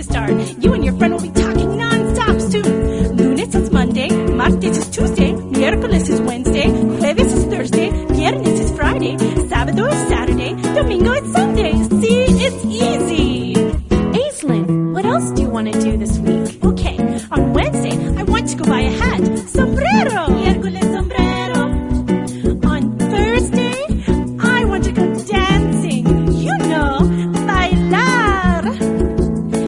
start. You and your friend will be talking non-stop soon. Lunes is Monday, martes is Tuesday, miércoles is Wednesday, jueves is Thursday, viernes is Friday, sábado is Saturday, domingo is Sunday. See, it's easy. Aislinn, what else do you want to do this week?